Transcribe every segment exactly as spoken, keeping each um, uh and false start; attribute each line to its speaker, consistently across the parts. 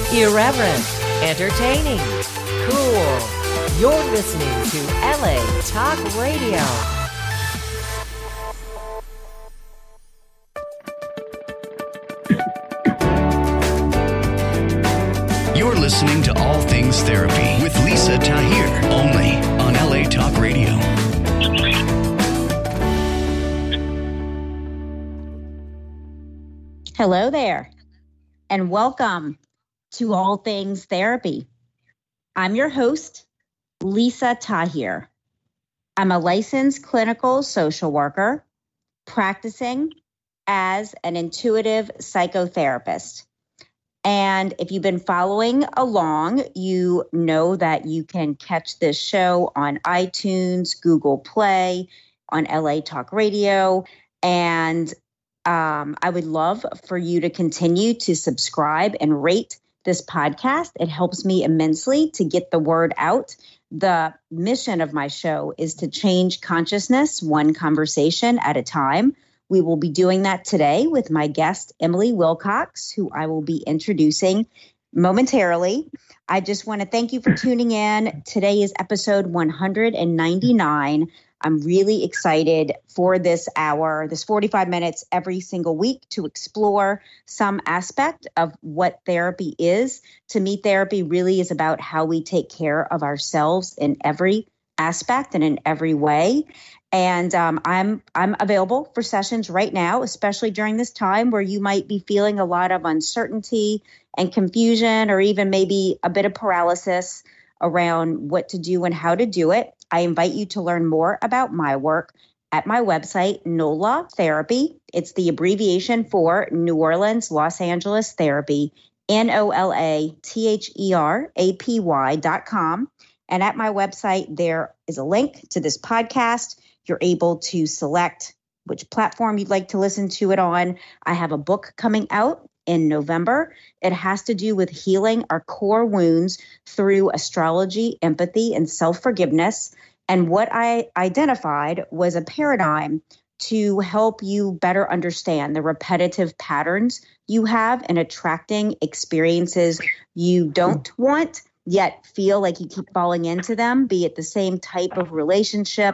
Speaker 1: Irreverent, entertaining, cool. You're listening to L A Talk Radio.
Speaker 2: You're listening to All Things Therapy with Lisa Tahir, only on L A Talk Radio.
Speaker 3: Hello there, and welcome to All Things Therapy. I'm your host, Lisa Tahir. I'm a licensed clinical social worker practicing as an intuitive psychotherapist. And if you've been following along, you know that you can catch this show on iTunes, Google Play, on L A Talk Radio. And um, I would love for you to continue to subscribe and rate this podcast. It helps me immensely to get the word out. The mission of my show is to change consciousness one conversation at a time. We will be doing that today with my guest, Emily Wilcox, who I will be introducing momentarily. I just want to thank you for tuning in. Today is episode one hundred ninety-nine. I'm really excited for this hour, this forty-five minutes every single week to explore some aspect of what therapy is. To me, therapy really is about how we take care of ourselves in every aspect and in every way. And um, I'm I'm available for sessions right now, especially during this time where you might be feeling a lot of uncertainty and confusion, or even maybe a bit of paralysis around what to do and how to do it. I invite you to learn more about my work at my website, NOLA Therapy. It's the abbreviation for New Orleans, Los Angeles Therapy, N O L A T H E R A P Y dot com. And at my website, there is a link to this podcast. You're able to select which platform you'd like to listen to it on. I have a book coming out in November. It has to do with healing our core wounds through astrology, empathy, and self-forgiveness. And what I identified was a paradigm to help you better understand the repetitive patterns you have in attracting experiences you don't want, yet feel like you keep falling into them, be it the same type of relationship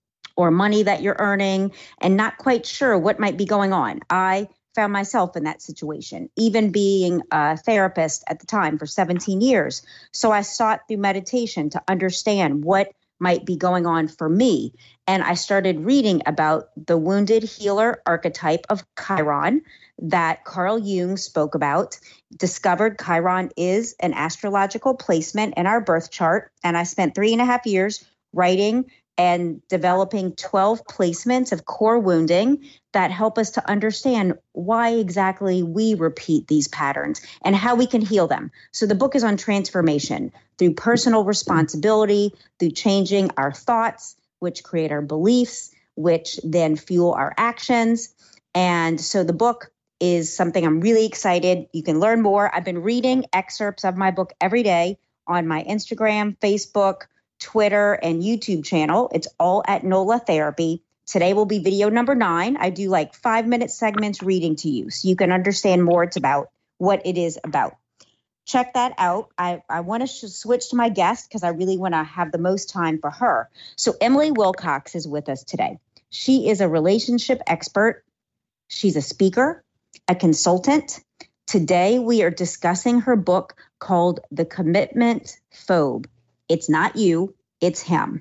Speaker 3: or money that you're earning, and not quite sure what might be going on. I found myself in that situation, even being a therapist at the time for seventeen years. So I sought through meditation to understand what might be going on for me. And I started reading about the wounded healer archetype of Chiron that Carl Jung spoke about, discovered Chiron is an astrological placement in our birth chart. And I spent three and a half years writing and developing twelve placements of core wounding that help us to understand why exactly we repeat these patterns and how we can heal them. So the book is on transformation through personal responsibility, through changing our thoughts, which create our beliefs, which then fuel our actions. And so the book is something I'm really excited. You can learn more. I've been reading excerpts of my book every day on my Instagram, Facebook, Twitter, and YouTube channel. It's all at NOLA Therapy. Today will be video number nine. I do like five minute segments reading to you so you can understand more it's about what it is about. Check that out. I, I want to sh- switch to my guest because I really want to have the most time for her. So Emily Wilcox is with us today. She is a relationship expert. She's a speaker, a consultant. Today we are discussing her book called The Commitment Phobe. It's not you, it's him.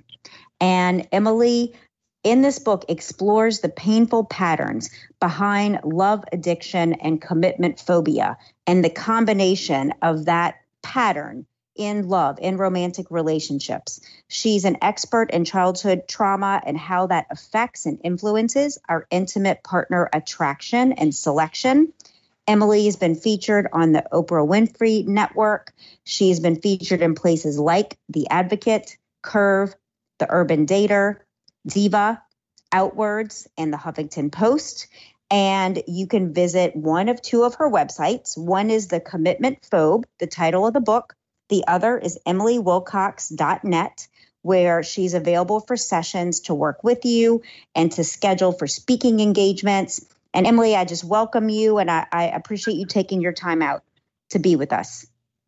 Speaker 3: And Emily, in this book, explores the painful patterns behind love addiction and commitment phobia and the combination of that pattern in love, in romantic relationships. She's an expert in childhood trauma and how that affects and influences our intimate partner attraction and selection. Emily has been featured on the Oprah Winfrey Network. She's been featured in places like The Advocate, Curve, The Urban Dater, Diva, Outwards, and the Huffington Post. And you can visit one of two of her websites. One is The Commitment Phobe, the title of the book. The other is emily wilcox dot net, where she's available for sessions to work with you and to schedule for speaking engagements. And Emily, I just welcome you, and I, I appreciate you taking your time out to be with us.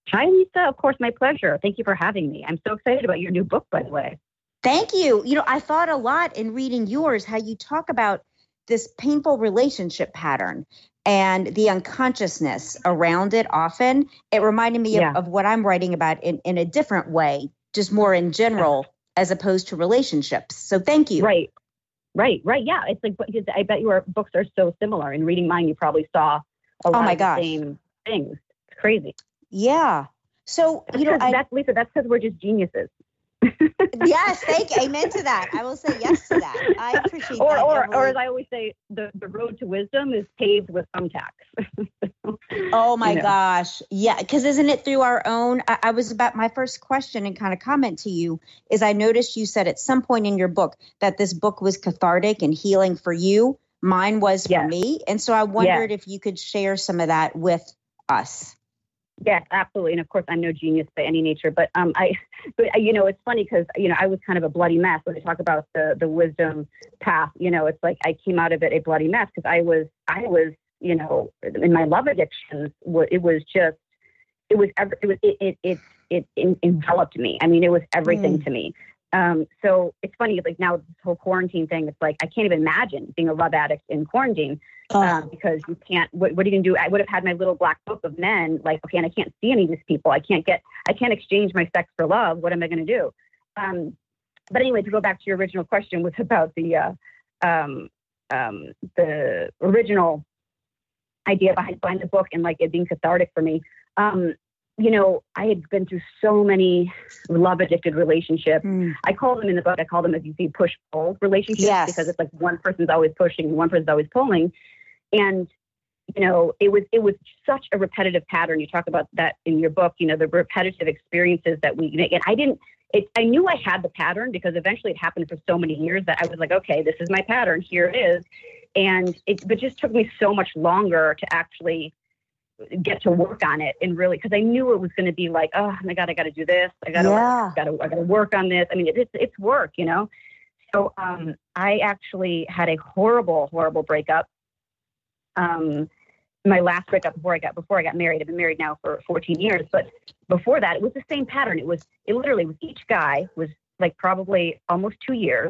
Speaker 4: Hi, Lisa. Of course, my pleasure. Thank you for having me. I'm so excited about your new book, by the way.
Speaker 3: Thank you. You know, I thought a lot in reading yours, how you talk about this painful relationship pattern and the unconsciousness around it often. It reminded me
Speaker 4: Yeah.
Speaker 3: of, of what I'm writing about in, in a different way, just more in general, as opposed to relationships. So thank you.
Speaker 4: Right. Right. Right. Yeah. It's like, because I bet your books are so similar. In reading mine, you probably saw a lot
Speaker 3: Oh my
Speaker 4: of the
Speaker 3: gosh.
Speaker 4: same things. It's crazy.
Speaker 3: Yeah. So, you know, I,
Speaker 4: that's, Lisa, that's because we're just geniuses.
Speaker 3: yes, thank you. Amen to that. I will say yes to that. I appreciate
Speaker 4: or,
Speaker 3: that.
Speaker 4: Or,
Speaker 3: Emily.
Speaker 4: or as I always say, the, the road to wisdom is paved with thumbtacks.
Speaker 3: Oh my
Speaker 4: You know.
Speaker 3: gosh. Yeah. Because isn't it through our own? I, I was about my first question and kind of comment to you is I noticed you said at some point in your book that this book was cathartic and healing for you. Mine was
Speaker 4: Yes.
Speaker 3: for me. And so I wondered if you could share some of that with us.
Speaker 4: Yes, absolutely. And of course, I'm no genius by any nature, but um, I, but you know, it's funny because, you know, I was kind of a bloody mess when I talk about the, the wisdom path. You know, it's like I came out of it a bloody mess because I was, I was, you know, in my love addictions, it was just, it was, it was, it, it, it, it enveloped me. I mean, it was everything
Speaker 3: Mm.
Speaker 4: to me. Um, so it's funny, like now this whole quarantine thing, it's like, I can't even imagine being a love addict in quarantine.
Speaker 3: Oh.
Speaker 4: Um, because you can't, what, what are you gonna do? I would have had my little black book of men, like, okay, and I can't see any of these people. I can't get, I can't exchange my sex for love. What am I going to do? Um, but anyway, to go back to your original question was about the, uh, um, um, the original idea behind, behind the book and like it being cathartic for me. Um, you know, I had been through so many love addicted relationships.
Speaker 3: Mm.
Speaker 4: I call them in the book, I call them, as you see, push pull relationships,
Speaker 3: Yes.
Speaker 4: because it's like one person's always pushing and one person's always pulling. And, you know, it was, it was such a repetitive pattern. You talk about that in your book, you know, the repetitive experiences that we make. And I didn't, it, I knew I had the pattern because eventually it happened for so many years that I was like, okay, this is my pattern. Here it is. And it, but just took me so much longer to actually get to work on it. And really, because I knew it was going to be like, oh my God, I got to do this. I got to,
Speaker 3: Yeah.
Speaker 4: got to, I got to work on this. I mean, it, it's, it's work, you know? So um, I actually had a horrible, horrible breakup. Um, my last breakup before I got, before I got married. I've been married now for fourteen years, but before that, it was the same pattern. It was, it literally was, each guy was like probably almost two years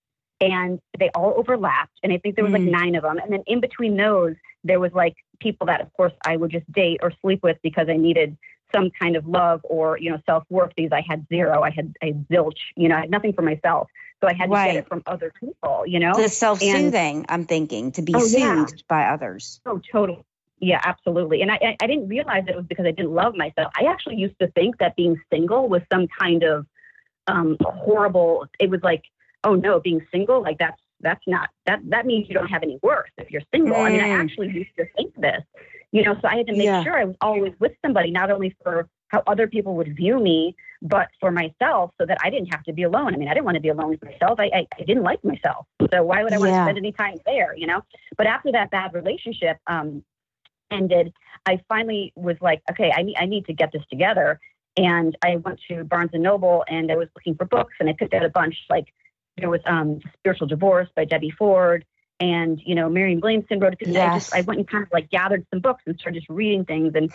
Speaker 4: and they all overlapped. And I think there was
Speaker 3: Mm.
Speaker 4: like nine of them. And then in between those, there was like people that of course I would just date or sleep with because I needed some kind of love or, you know, self-worth, because I had zero, I had a zilch, you know, I had nothing for myself. So I had to
Speaker 3: Right.
Speaker 4: get it from other people, you know?
Speaker 3: The self-soothing, I'm thinking, to be
Speaker 4: Oh, yeah.
Speaker 3: soothed by others.
Speaker 4: Oh, totally. Yeah, absolutely. And I, I, I didn't realize that it was because I didn't love myself. I actually used to think that being single was some kind of um, horrible, it was like, oh no, being single, like that's, that's not, that, that means you don't have any worth if you're single.
Speaker 3: Mm.
Speaker 4: I mean, I actually used to think this, you know, so I had to make
Speaker 3: Yeah.
Speaker 4: sure I was always with somebody, not only for how other people would view me, but for myself, so that I didn't have to be alone. I mean, I didn't want to be alone with myself. I, I, I didn't like myself. So why would I want to
Speaker 3: Yeah.
Speaker 4: spend any time there, you know? But after that bad relationship um, ended, I finally was like, okay, I need, I need to get this together. And I went to Barnes and Noble and I was looking for books and I picked out a bunch. Like there was um, Spiritual Divorce by Debbie Ford, and, you know, Marianne Williamson wrote it. Because
Speaker 3: Yes.
Speaker 4: I just, I went and kind of like gathered some books and started just reading things. And,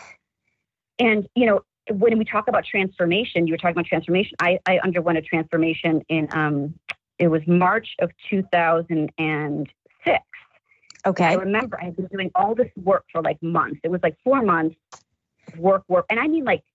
Speaker 4: and, you know, when we talk about transformation, you were talking about transformation. I, I underwent a transformation in, um, it was March of two thousand six.
Speaker 3: Okay.
Speaker 4: I remember I had been doing all this work for like months. It was like four months of work, work. And I mean like,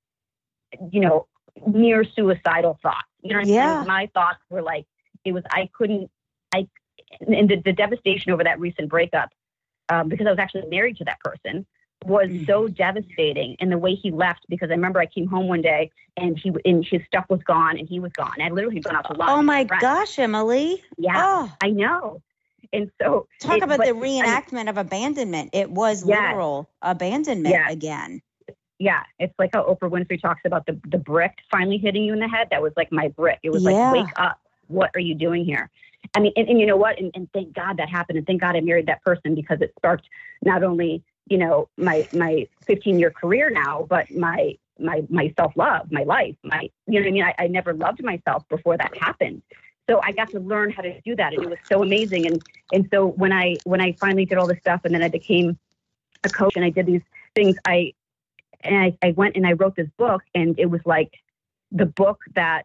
Speaker 4: you know, near suicidal thoughts. You know what I'm
Speaker 3: Yeah.
Speaker 4: saying? My thoughts were like, it was, I couldn't, I, and the, the devastation over that recent breakup, um, because I was actually married to that person, was
Speaker 3: Mm.
Speaker 4: so devastating. And the way he left, because I remember I came home one day and he, and his stuff was gone and he was gone. I literally had gone out to lunch.
Speaker 3: Oh my
Speaker 4: with friends.
Speaker 3: gosh, Emily.
Speaker 4: Yeah,
Speaker 3: Oh,
Speaker 4: I know. And so
Speaker 3: talk
Speaker 4: it-
Speaker 3: about
Speaker 4: but-
Speaker 3: the
Speaker 4: I mean,
Speaker 3: reenactment of abandonment. It was
Speaker 4: Yes.
Speaker 3: literal abandonment
Speaker 4: Yes.
Speaker 3: again.
Speaker 4: yeah, it's like how Oprah Winfrey talks about the, the brick finally hitting you in the head. That was like my brick. It was
Speaker 3: Yeah.
Speaker 4: like, wake up. What are you doing here? I mean, and, and you know what? And, and thank God that happened. And thank God I married that person, because it sparked not only, you know, my, my fifteen year career now, but my, my, my self-love, my life, my, you know what I mean? I, I never loved myself before that happened. So I got to learn how to do that. And it was so amazing. And, and so when I, when I finally did all this stuff and then I became a coach and I did these things, I, And I, I went and I wrote this book, and it was like the book that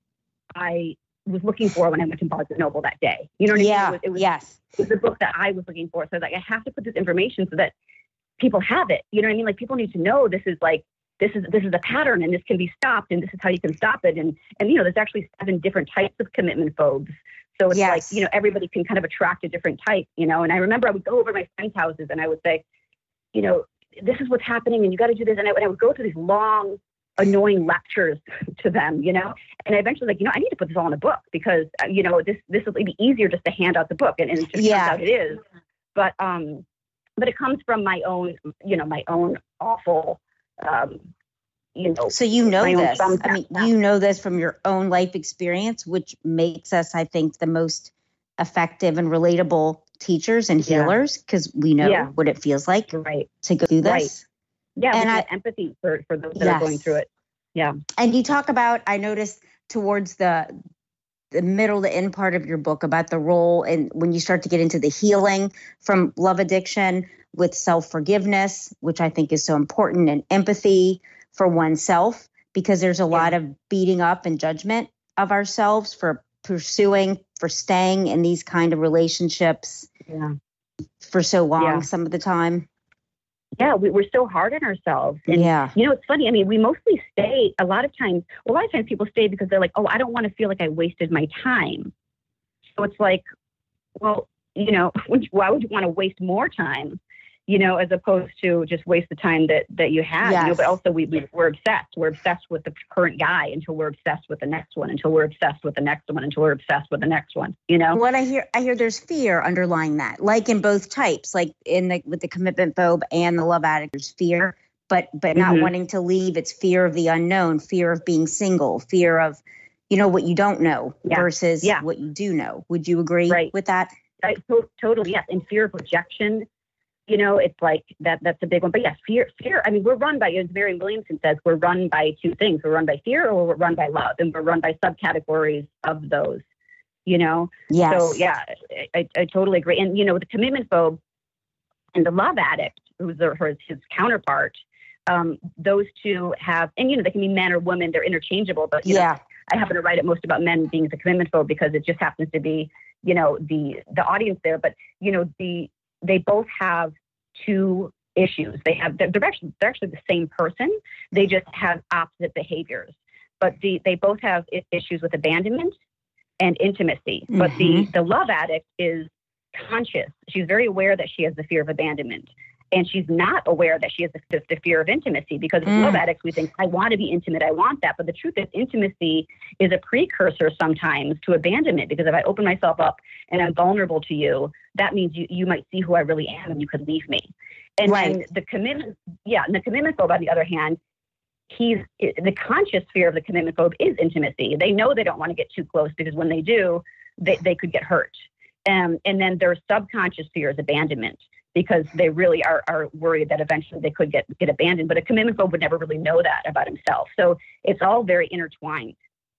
Speaker 4: I was looking for when I went to Barnes and Noble that day. You know what
Speaker 3: yeah,
Speaker 4: I mean? It was, it was,
Speaker 3: yes.
Speaker 4: It was the book that I was looking for. So I was like, I have to put this information so that people have it. You know what I mean? Like, people need to know this is like, this is, this is a pattern, and this can be stopped, and this is how you can stop it. And, and, you know, there's actually seven different types of commitment phobes. So it's
Speaker 3: yes.
Speaker 4: like, you know, everybody can kind of attract a different type, you know? And I remember I would go over to my friends' houses and I would say, you know, this is what's happening, and you got to do this. And I, and I would go through these long, annoying lectures to them, you know, and I eventually like, you know, I need to put this all in a book because, uh, you know, this, this will be easier just to hand out the book. And, and it just
Speaker 3: yeah.
Speaker 4: turns out it is. But, um, but it comes from my own, you know, my own awful, um, you know.
Speaker 3: So you know this, I mean,
Speaker 4: yeah.
Speaker 3: you know this from your own life experience, which makes us, I think, the most effective and relatable teachers and healers, because yeah. we know yeah. what it feels like
Speaker 4: right.
Speaker 3: to go through this.
Speaker 4: Right. Yeah,
Speaker 3: and
Speaker 4: I, empathy for, for those that
Speaker 3: yes.
Speaker 4: are going through it. Yeah.
Speaker 3: And you talk about, I noticed towards the the middle, the end part of your book about the role and when you start to get into the healing from love addiction with self-forgiveness, which I think is so important, and empathy for oneself, because there's a yeah. lot of beating up and judgment of ourselves for pursuing, for staying in these kind of relationships
Speaker 4: yeah.
Speaker 3: for so long
Speaker 4: yeah.
Speaker 3: some of the time.
Speaker 4: Yeah, we, we're so hard on ourselves. And,
Speaker 3: yeah.
Speaker 4: you know, it's funny. I mean, we mostly stay a lot of times. Well, a lot of times people stay because they're like, oh, I don't want to feel like I wasted my time. So it's like, well, you know, why would you want to waste more time, you know, as opposed to just waste the time that, that you have,
Speaker 3: yes.
Speaker 4: you know, but also we, we, we're obsessed. We're obsessed with the current guy until we're obsessed with the next one, until we're obsessed with the next one, until we're obsessed with the next one, you know?
Speaker 3: What I hear, I hear there's fear underlying that, like in both types, like in the, with the commitment phobe and the love addict, there's fear, but, but not
Speaker 4: mm-hmm.
Speaker 3: wanting to leave. It's fear of the unknown, fear of being single, fear of, you know, what you don't know
Speaker 4: yeah.
Speaker 3: versus
Speaker 4: yeah.
Speaker 3: what you do know. Would you agree
Speaker 4: right.
Speaker 3: with that?
Speaker 4: I, to- totally. Yes. And fear of rejection. You know, it's like that, that's a big one. But yes, fear, fear. I mean, we're run by, as Marianne Williamson says, we're run by two things. We're run by fear or we're run by love. And we're run by subcategories of those, you know?
Speaker 3: Yes.
Speaker 4: So yeah, I, I totally agree. And, you know, the commitment phobe and the love addict, who's the, her, his counterpart, um, those two have, and, you know, they can be men or women, they're interchangeable, but you
Speaker 3: yeah.
Speaker 4: know, I happen to write it most about men being the commitment phobe because it just happens to be, you know, the, the audience there. But, you know, the, they both have two issues. They have, they're actually, they're actually the same person. They just have opposite behaviors, but the, they both have issues with abandonment and intimacy. Mm-hmm. But the, the love addict is conscious. She's very aware that she has the fear of abandonment. And she's not aware that she has the, the fear of intimacy, because as mm. love addicts, we think, I want to be intimate. I want that. But the truth is, intimacy is a precursor sometimes to abandonment, because if I open myself up and I'm vulnerable to you, that means you, you might see who I really am and you could leave me. And
Speaker 3: right.
Speaker 4: then the commitment, yeah, and the commitment phobe, on the other hand, he's the conscious fear of the commitment phobe is intimacy. They know they don't want to get too close, because when they do, they, they could get hurt. Um, and then their subconscious fear is abandonment, because they really are, are worried that eventually they could get, get abandoned. But a commitment phobe would never really know that about himself. So it's all very intertwined.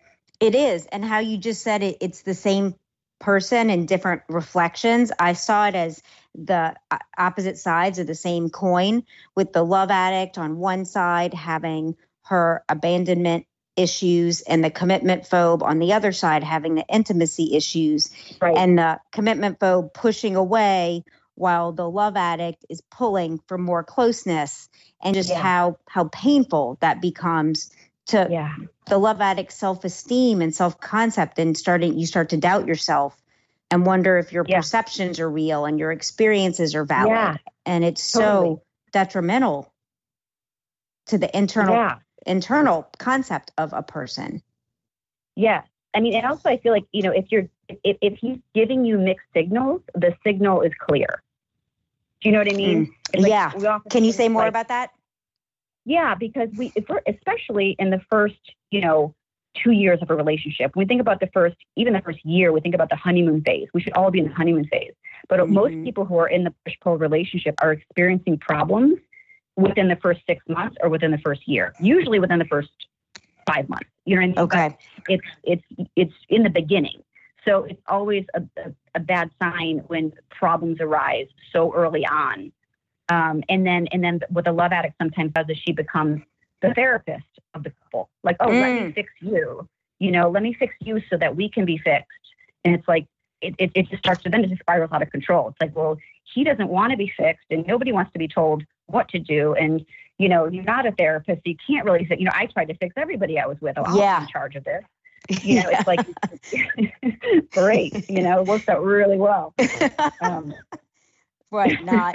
Speaker 3: It is. And how you just said it, it's the same person in different reflections. I saw it as the opposite sides of the same coin, with the love addict on one side having her abandonment issues and the commitment phobe on the other side having the intimacy issues,
Speaker 4: right.
Speaker 3: and the commitment phobe pushing away while the love addict is pulling for more closeness, and just yeah. how, how painful that becomes to
Speaker 4: yeah.
Speaker 3: the love addict's self-esteem and self-concept, and starting, you start to doubt yourself and wonder if your yeah. perceptions are real and your experiences are valid. Yeah. And it's
Speaker 4: totally.
Speaker 3: so detrimental to the internal,
Speaker 4: yeah.
Speaker 3: internal concept of a person.
Speaker 4: Yeah. I mean, and also I feel like, you know, if you're, if, if he's giving you mixed signals, the signal is clear. Do you know what I mean?
Speaker 3: Mm.
Speaker 4: Like,
Speaker 3: yeah. Can you say more
Speaker 4: like,
Speaker 3: about that?
Speaker 4: Yeah, because we, if we're, especially in the first, you know, two years of a relationship, when we think about the first, even the first year, we think about the honeymoon phase. We should all be in the honeymoon phase. But mm-hmm. most people who are in the push-pull relationship are experiencing problems within the first six months or within the first year, usually within the first five months. You know what I mean?
Speaker 3: Okay.
Speaker 4: But it's, it's, it's in the beginning. So it's always a, a, a bad sign when problems arise so early on. Um, and then, and then what the love addict sometimes does is she becomes the therapist of the couple. Like, oh, mm. let me fix you. You know, let me fix you so that we can be fixed. And it's like, it, it, it just starts to then it just spirals out of control. It's like, well, he doesn't want to be fixed and nobody wants to be told what to do. And, you know, you're not a therapist. So you can't really say, you know, I tried to fix everybody I was with. Oh, I'll
Speaker 3: yeah.
Speaker 4: be in charge of this. You know, it's like, great, you know, it works out really well. Um,
Speaker 3: right. Not.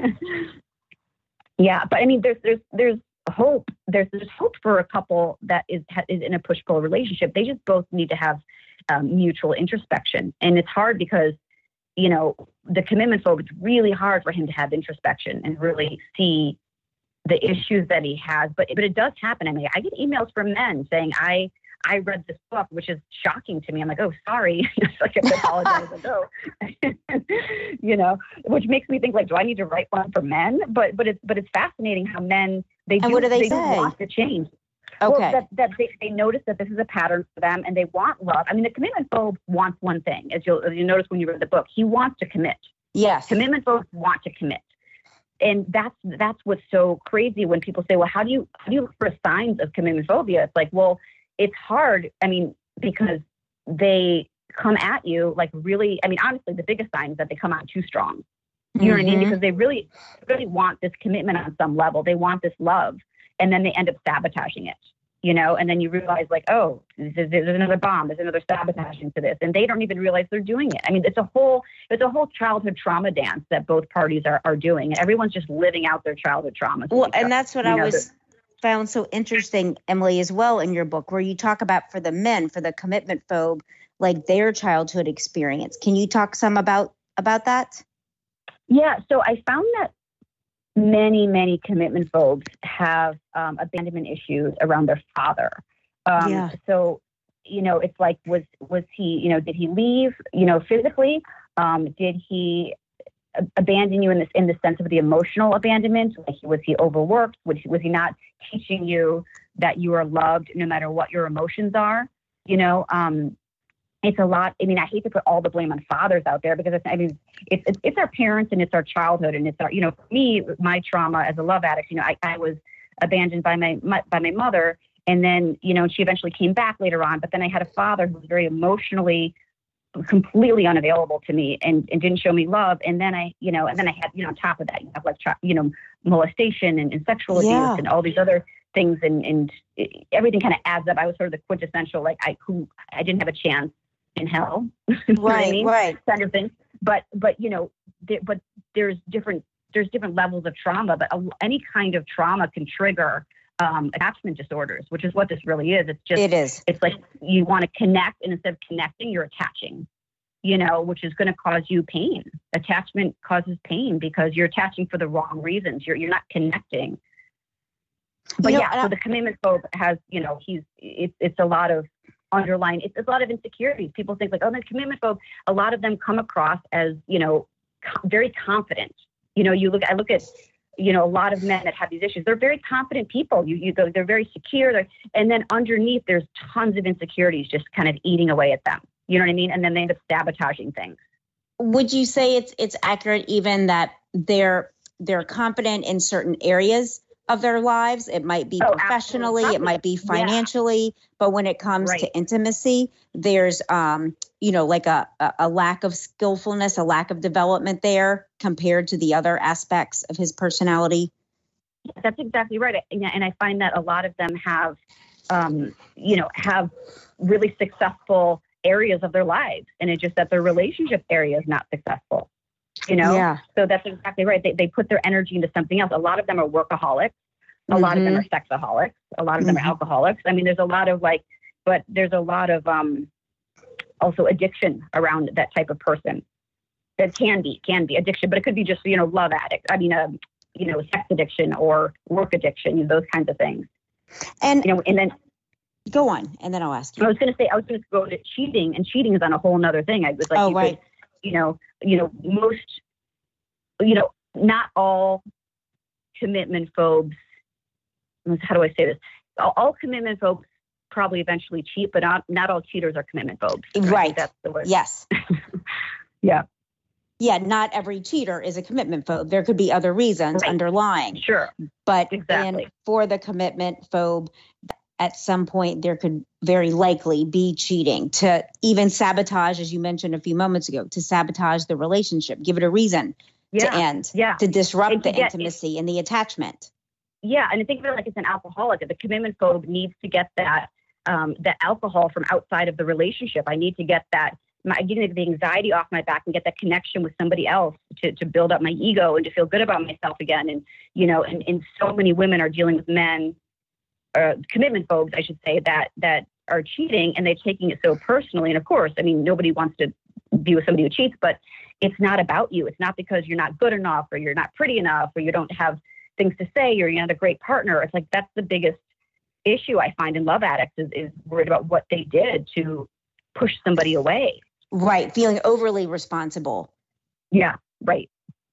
Speaker 4: Yeah. But I mean, there's, there's, there's hope. There's, there's hope for a couple that is, is in a push-pull relationship. They just both need to have um, mutual introspection. And it's hard because, you know, the commitment phobe, it's really hard for him to have introspection and really see the issues that he has. But, but it does happen. I mean, I get emails from men saying, I, I read this book, which is shocking to me. I'm like, oh, sorry. It's like I apologize. Like, oh, you know, which makes me think like, do I need to write one for men? But but it's but it's fascinating how men they do,
Speaker 3: and what do they,
Speaker 4: they
Speaker 3: say?
Speaker 4: do want to change.
Speaker 3: Okay,
Speaker 4: well, that, that they, they notice that this is a pattern for them, and they want love. I mean, the commitment phobe wants one thing, as you'll as you notice when you read the book. He wants to commit.
Speaker 3: Yes,
Speaker 4: commitment phobes want to commit. And that's that's what's so crazy when people say, well, how do you how do you look for signs of commitment phobia? It's like, well, it's hard. I mean, because they come at you like really, I mean, honestly, the biggest sign is that they come out too strong. You know mm-hmm. what I mean? Because they really, really want this commitment on some level. They want this love. And then they end up sabotaging it, you know? And then you realize like, oh, there's, there's another bomb. There's another sabotaging to this. And they don't even realize they're doing it. I mean, it's a whole, it's a whole childhood trauma dance that both parties are, are doing. And everyone's just living out their childhood trauma.
Speaker 3: Well, and that's what I know, was... found so interesting, Emily, as well in your book, where you talk about for the men, for the commitment phobe, like their childhood experience. Can you talk some about about that?
Speaker 4: Yeah. So I found that many, many commitment phobes have um, abandonment issues around their father. Um, yeah. So, you know, it's like, was was he, you know, did he leave, you know, physically? Um, did he abandon you in this in the sense of the emotional abandonment? Like, was he overworked? Was he, was he not teaching you that you are loved no matter what your emotions are? You know, um, it's a lot. I mean, I hate to put all the blame on fathers out there because it's, I mean, it's, it's it's our parents and it's our childhood and it's our, you know, for me, my trauma as a love addict, you know, I, I was abandoned by my, my by my mother, and then, you know, she eventually came back later on. But then I had a father who was very emotionally completely unavailable to me and, and didn't show me love. And then I, you know, and then I had, you know, on top of that, you have like, you know, molestation and, and sexual abuse yeah. and all these other things. And, and it, everything kind of adds up. I was sort of the quintessential, like I, who I didn't have a chance in hell. You know what I mean?
Speaker 3: Right.
Speaker 4: Kind of thing. But, but, you know, there, but there's different, there's different levels of trauma, but a, any kind of trauma can trigger um, attachment disorders, which is what this really is. It's just,
Speaker 3: it is.
Speaker 4: It's like you want to connect, and instead of connecting, you're attaching, you know, which is going to cause you pain. Attachment causes pain because you're attaching for the wrong reasons. You're, you're not connecting. But you know, yeah, so the commitment phobe has, you know, he's, it's, it's a lot of underlying, it's, it's a lot of insecurities. People think like, oh, the commitment phobe, a lot of them come across as, you know, co- very confident. You know, you look, I look at, you know, a lot of men that have these issues, they're very confident people. You, you go, they're very secure. They're, and then underneath, there's tons of insecurities just kind of eating away at them. You know what I mean? And then they end up sabotaging things.
Speaker 3: Would you say it's it's accurate even that they're they're confident in certain areas of their lives? It might be oh, professionally, absolutely. It might be financially, yeah. But when it comes right. to intimacy, there's um, you know, like a, a lack of skillfulness, a lack of development there compared to the other aspects of his personality.
Speaker 4: That's exactly right. And I find that a lot of them have, um, you know, have really successful areas of their lives. And it's just that their relationship area is not successful, you know?
Speaker 3: Yeah.
Speaker 4: So that's exactly right. They they put their energy into something else. A lot of them are workaholics. A mm-hmm. lot of them are sexaholics. A lot of them mm-hmm. are alcoholics. I mean, there's a lot of like, but there's a lot of um, also addiction around that type of person. That can be, can be addiction, but it could be just, you know, love addict. I mean, uh, you know, sex addiction or work addiction, you know, those kinds of things.
Speaker 3: And,
Speaker 4: you know, and then
Speaker 3: go on, and then I'll ask you.
Speaker 4: I was going to say, I was going to go to cheating, and cheating is on a whole nother thing. I was like,
Speaker 3: oh,
Speaker 4: you
Speaker 3: right.
Speaker 4: could, you know, you know, most, you know, not all commitment phobes. How do I say this? All, all commitment phobes probably eventually cheat, but not not all cheaters are commitment phobes.
Speaker 3: Right. right.
Speaker 4: That's the word.
Speaker 3: Yes.
Speaker 4: Yeah.
Speaker 3: yeah, not every cheater is a commitment phobe. There could be other reasons
Speaker 4: Right.
Speaker 3: underlying.
Speaker 4: Sure.
Speaker 3: But
Speaker 4: Exactly.
Speaker 3: and for the commitment phobe, at some point there could very likely be cheating to even sabotage, as you mentioned a few moments ago, to sabotage the relationship, give it a reason
Speaker 4: Yeah.
Speaker 3: to end,
Speaker 4: Yeah.
Speaker 3: to disrupt
Speaker 4: And to
Speaker 3: the
Speaker 4: get-
Speaker 3: intimacy and the attachment.
Speaker 4: Yeah. And I think of it like it's an alcoholic. The commitment phobe needs to get that, um, that alcohol from outside of the relationship. I need to get that, my, getting the anxiety off my back and get that connection with somebody else to, to build up my ego and to feel good about myself again. And, you know, and, and so many women are dealing with men, uh, commitment phobes, I should say, that, that are cheating, and they're taking it so personally. And of course, I mean, nobody wants to be with somebody who cheats, but it's not about you. It's not because you're not good enough or you're not pretty enough or you don't have things to say or you're not a great partner. It's like, that's the biggest issue I find in love addicts is, is worried about what they did to push somebody away.
Speaker 3: Right. Feeling overly responsible.
Speaker 4: Yeah. Right.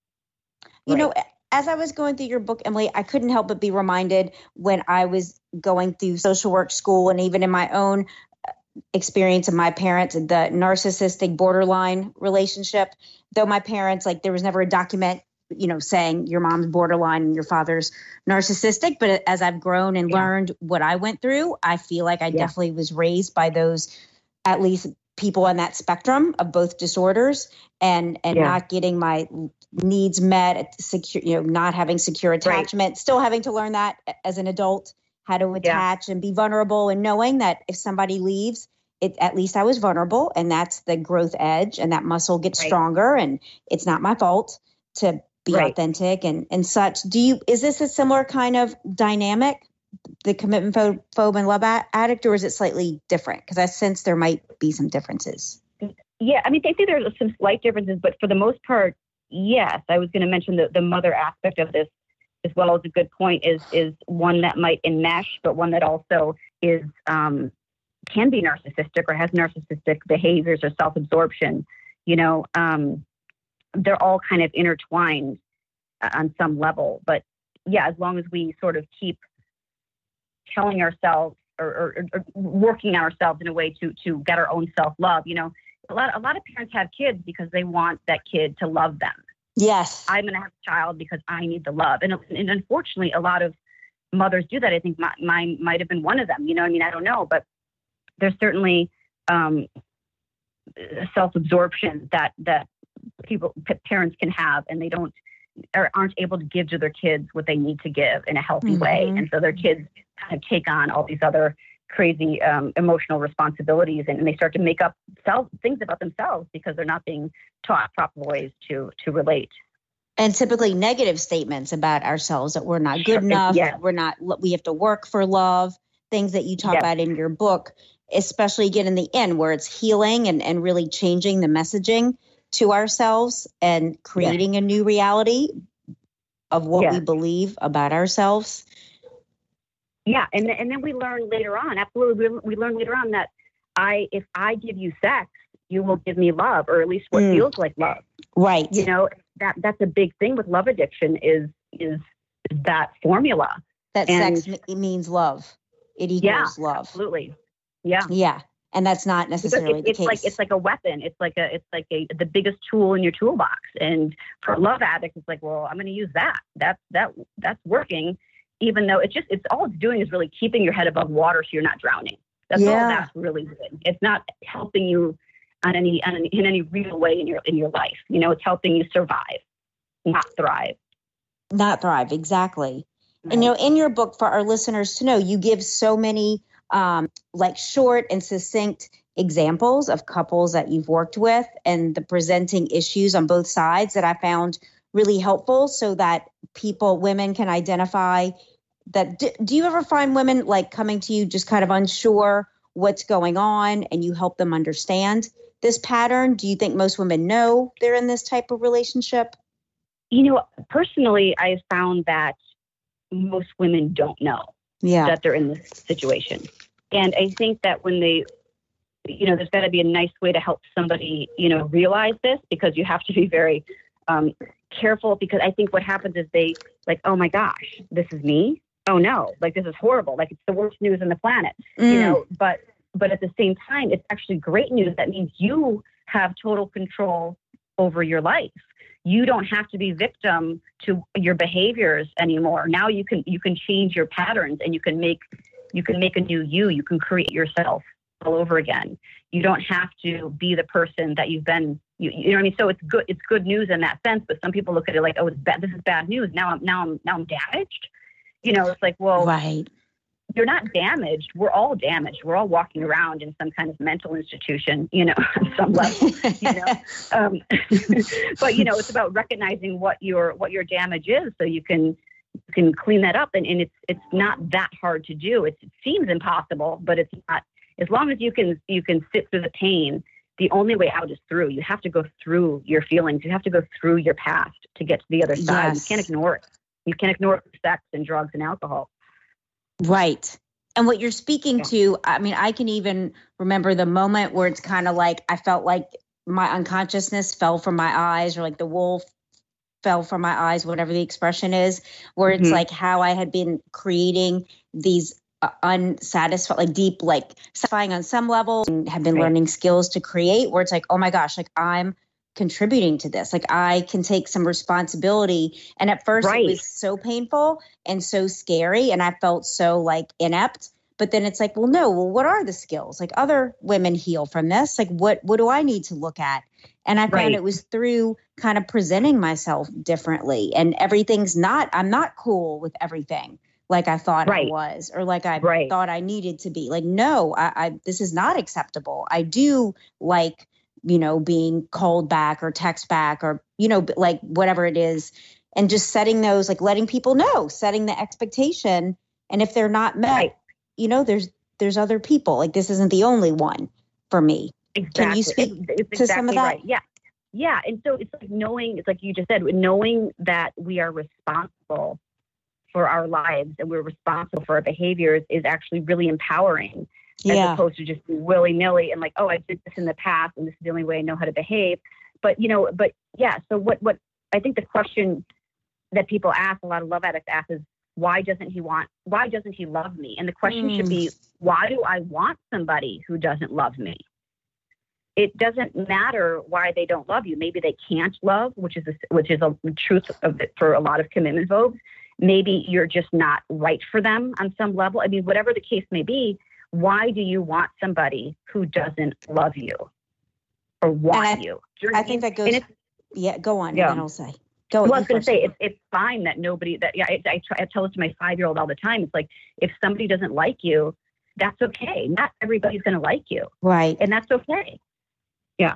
Speaker 3: You
Speaker 4: Right.
Speaker 3: know, as I was going through your book, Emily, I couldn't help but be reminded when I was going through social work school and even in my own experience of my parents, the narcissistic borderline relationship. Though my parents, like, there was never a document, you know, saying your mom's borderline and your father's narcissistic. But as I've grown and
Speaker 4: Yeah.
Speaker 3: learned what I went through, I feel like I
Speaker 4: Yeah.
Speaker 3: definitely was raised by those, at least people on that spectrum of both disorders, and and
Speaker 4: Yeah.
Speaker 3: not getting my needs met, secure, you know, not having secure attachment, still having to learn that as an adult, how to attach and be vulnerable, and knowing that if somebody leaves, it, at least I was vulnerable, and that's the growth edge, and that muscle gets
Speaker 4: Right.
Speaker 3: stronger, and it's not my fault to be
Speaker 4: Right.
Speaker 3: authentic and, and such. Do you, is this a similar kind of dynamic, the commitment pho- phobe and love a- addict, or is it slightly different? Because I sense there might be some differences.
Speaker 4: Yeah. I mean, I think there's some slight differences, but for the most part, yes. I was going to mention the, the mother aspect of this as well as a good point is, is one that might enmesh, but one that also is, um, can be narcissistic or has narcissistic behaviors or self-absorption. You know, um, they're all kind of intertwined uh, on some level, but yeah, as long as we sort of keep telling ourselves or, or, or working on ourselves in a way to, to get our own self-love, you know, a lot, a lot of parents have kids because they want that kid to love them.
Speaker 3: Yes.
Speaker 4: I'm going to have a child because I need the love. And, and unfortunately, a lot of mothers do that. I think my, mine might have been one of them. You know, I mean, I don't know, but there's certainly um, self-absorption that, that people, p- parents can have, and they don't, or aren't able to give to their kids what they need to give in a healthy
Speaker 3: Mhm.
Speaker 4: way. And so their kids kind of take on all these other crazy um, emotional responsibilities, and, and they start to make up self things about themselves because they're not being taught proper ways to to relate.
Speaker 3: And typically negative statements about ourselves, that we're not
Speaker 4: Sure.
Speaker 3: good enough,
Speaker 4: Yeah.
Speaker 3: we're not, we have to work for love, things that you talk
Speaker 4: Yeah.
Speaker 3: about in your book, especially again in the end where it's healing and, and really changing the messaging to ourselves and creating a new reality of what
Speaker 4: Yeah.
Speaker 3: we believe about ourselves.
Speaker 4: Yeah, and th- and then we learn later on. Absolutely, we, we learn later on that I, if I give you sex, you will give me love, or at least what
Speaker 3: Mm.
Speaker 4: feels like love.
Speaker 3: Right.
Speaker 4: You know, that that's a big thing with love addiction is is that formula.
Speaker 3: That
Speaker 4: and-
Speaker 3: sex m- means love. It equals
Speaker 4: Yeah,
Speaker 3: love.
Speaker 4: Absolutely. Yeah.
Speaker 3: Yeah. And that's not
Speaker 4: Because
Speaker 3: necessarily
Speaker 4: it,
Speaker 3: the
Speaker 4: it's
Speaker 3: case.
Speaker 4: like it's like a weapon. It's like a it's like a the biggest tool in your toolbox. And for a love addict, it's like, well, I'm going to use that. That's that that's working, even though it's just it's all it's doing is really keeping your head above water so you're not drowning. That's all
Speaker 3: Yeah.
Speaker 4: that's really doing. It's not helping you on any on any, in any real way in your in your life. You know, it's helping you survive, not thrive.
Speaker 3: Not thrive. Exactly. And, you know, in your book, for our listeners to know, you give so many um, like short and succinct examples of couples that you've worked with and the presenting issues on both sides that I found really helpful, so that people, women can identify that. Do, do you ever find women like coming to you just kind of unsure what's going on, and you help them understand this pattern? Do you think most women know they're in this type of relationship?
Speaker 4: You know, personally, I found that most women don't know
Speaker 3: Yeah.
Speaker 4: that they're in this situation. And I think that when they, you know, there's got to be a nice way to help somebody, you know, realize this, because you have to be very um, careful, because I think what happens is they like, oh my gosh, this is me. Oh no, like this is horrible. Like it's the worst news on the planet,
Speaker 3: Mm.
Speaker 4: you know, but, but at the same time, it's actually great news. That means you have total control over your life. You don't have to be victim to your behaviors anymore. Now you can you can change your patterns, and you can make you can make a new you. You can create yourself all over again. You don't have to be the person that you've been. You, you know what I mean? So it's good. It's good news in that sense. But some people look at it like, oh, it's bad. This is bad news. Now I'm now I'm now I'm damaged. You know, it's like, well,
Speaker 3: right.
Speaker 4: You're not damaged. We're all damaged. We're all walking around in some kind of mental institution, you know, on some level, you know. Um, but, you know, it's about recognizing what your what your damage is so you can you can clean that up. And, and it's it's not that hard to do. It's, it seems impossible, but it's not. As long as you can you can sit through the pain, the only way out is through. You have to go through your feelings. You have to go through your past to get to the other side.
Speaker 3: Yes.
Speaker 4: You can't ignore it. You can't ignore sex and drugs and alcohol.
Speaker 3: Right. And what you're speaking
Speaker 4: Yeah.
Speaker 3: to, I mean, I can even remember the moment where it's kind of like I felt like my unconsciousness fell from my eyes, or like the wool fell from my eyes, whatever the expression is, where it's
Speaker 4: Mhm.
Speaker 3: like how I had been creating these uh, unsatisfied, like deep, like satisfying on some level, and have been
Speaker 4: Right.
Speaker 3: learning skills to create, where it's like, oh my gosh, like I'm contributing to this. Like I can take some responsibility. And at first
Speaker 4: Right.
Speaker 3: it was so painful and so scary, and I felt so like inept. But then it's like, well, no, well, what are the skills? Like other women heal from this. Like what, what do I need to look at? And I found
Speaker 4: Right.
Speaker 3: it was through kind of presenting myself differently, and everything's not, I'm not cool with everything like I thought
Speaker 4: Right.
Speaker 3: I was, or like I
Speaker 4: Right.
Speaker 3: thought I needed to be. Like, no, I, I, this is not acceptable. I do like, you know, being called back or text back, or, you know, like whatever it is. And just setting those, like letting people know, setting the expectation. And if they're not met,
Speaker 4: Right.
Speaker 3: you know, there's, there's other people. Like this isn't the only one for me.
Speaker 4: Exactly.
Speaker 3: Can you speak
Speaker 4: it's, it's
Speaker 3: to
Speaker 4: exactly
Speaker 3: some of that?
Speaker 4: Right. Yeah. Yeah. And so it's like knowing, it's like you just said, knowing that we are responsible for our lives and we're responsible for our behaviors is actually really empowering, as
Speaker 3: Yeah.
Speaker 4: opposed to just willy nilly and like, oh, I did this in the past and this is the only way I know how to behave. But, you know, but yeah. So what, what I think the question that people ask, a lot of love addicts ask, is why doesn't he want, why doesn't he love me? And the question
Speaker 3: Mm.
Speaker 4: should be, why do I want somebody who doesn't love me? It doesn't matter why they don't love you. Maybe they can't love, which is a, which is a truth of it for a lot of commitment phobes. Maybe you're just not right for them on some level. I mean, whatever the case may be, why do you want somebody who doesn't love you or want
Speaker 3: I-
Speaker 4: you? Do you know what
Speaker 3: I think
Speaker 4: mean?
Speaker 3: that goes,
Speaker 4: And it's-
Speaker 3: yeah, go on.
Speaker 4: Yeah.
Speaker 3: And then I'll say, go.
Speaker 4: well, I
Speaker 3: you
Speaker 4: was going to
Speaker 3: first.
Speaker 4: say, it's, it's fine that nobody, that yeah, I, I, try, I tell this to my five-year-old all the time. It's like, if somebody doesn't like you, that's okay. Not everybody's going to like you.
Speaker 3: Right.
Speaker 4: And that's okay. Yeah.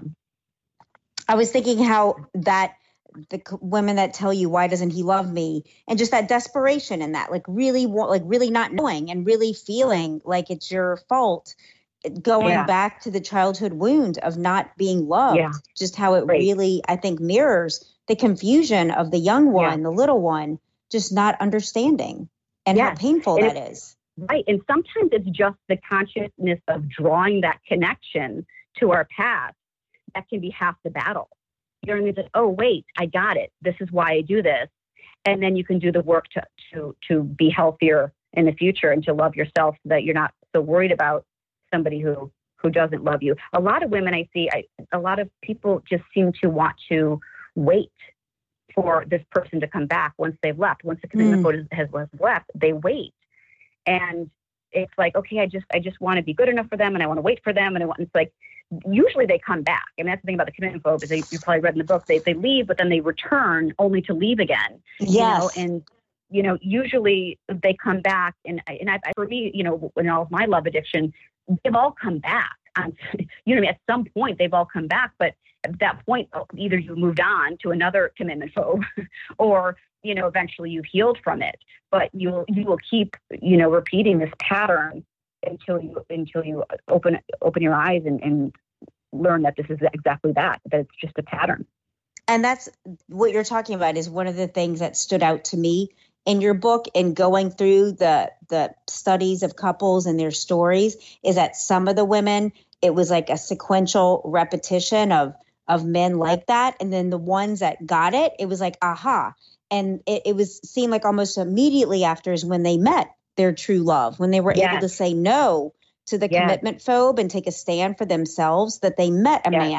Speaker 3: I was thinking how that the c- women that tell you, why doesn't he love me? And just that desperation in that, like really, wa- like really not knowing and really feeling like it's your fault. Going
Speaker 4: Yeah.
Speaker 3: back to the childhood wound of not being loved,
Speaker 4: Yeah.
Speaker 3: just how it
Speaker 4: Right.
Speaker 3: really, I think, mirrors the confusion of the young one, the little one, just not understanding, and how
Speaker 4: Yes.
Speaker 3: painful
Speaker 4: And
Speaker 3: that is.
Speaker 4: Right. And sometimes it's just the consciousness of drawing that connection to our past that can be half the battle. You know what I mean? It's like, oh, wait, I got it. This is why I do this. And then you can do the work to, to, to be healthier in the future and to love yourself so that you're not so worried about somebody who, who doesn't love you. A lot of women I see, I, a lot of people just seem to want to wait for this person to come back once they've left. Once the commitment
Speaker 3: Mm.
Speaker 4: code has, has left, they wait. And it's like, okay, I just, I just want to be good enough for them, and I want to wait for them. And I want, it's like, usually they come back. And that's the thing about the commitment phobe is they, you probably read in the book, they, they leave, but then they return only to leave again.
Speaker 3: Yes.
Speaker 4: You know, and, you know, usually they come back, and, and I, for me, you know, in all of my love addiction, they've all come back. Um, you know what I mean? At some point they've all come back, but at that point, either you moved on to another commitment phobe or, you know, eventually you've healed from it, but you'll, you will keep, you know, repeating this pattern until you, until you open, open your eyes and, and learn that this is exactly that, that it's just a pattern.
Speaker 3: And that's what you're talking about is one of the things that stood out to me in your book, and going through the the studies of couples and their stories, is that some of the women, it was like a sequential repetition of of men like that. And then the ones that got it, it was like, aha. And it, it was seemed like almost immediately after is when they met their true love, when they were
Speaker 4: Yes.
Speaker 3: able to say no to the
Speaker 4: Yes.
Speaker 3: commitment phobe and take a stand for themselves, that they met a
Speaker 4: Yes.
Speaker 3: man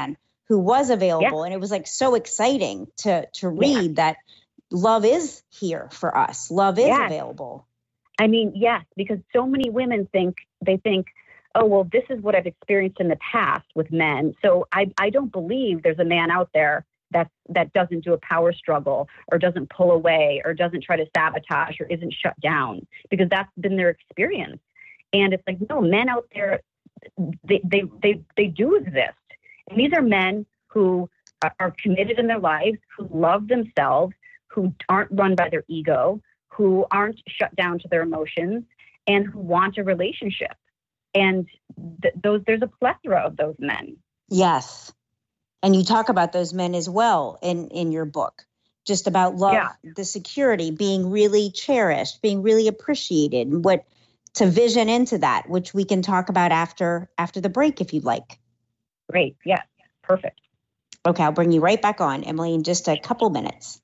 Speaker 3: who was available.
Speaker 4: Yeah.
Speaker 3: And it was like so exciting to, to read
Speaker 4: yeah.
Speaker 3: that love is here for us. Love is
Speaker 4: yes.
Speaker 3: available.
Speaker 4: I mean, yes, because so many women think, they think, oh, well, this is what I've experienced in the past with men. So I, I don't believe there's a man out there that, that doesn't do a power struggle or doesn't pull away or doesn't try to sabotage or isn't shut down, because that's been their experience. And it's like, no, men out there, they, they, they, they do exist. And these are men who are committed in their lives, who love themselves, who aren't run by their ego, who aren't shut down to their emotions, and who want a relationship. And th- those, there's a plethora of those men.
Speaker 3: Yes. And you talk about those men as well in, in your book, just about love,
Speaker 4: yeah.
Speaker 3: the security, being really cherished, being really appreciated, and what to vision into that, which we can talk about after, after the break, if you'd like.
Speaker 4: Great. Yeah. Perfect.
Speaker 3: Okay. I'll bring you right back on, Emily, in just a couple minutes.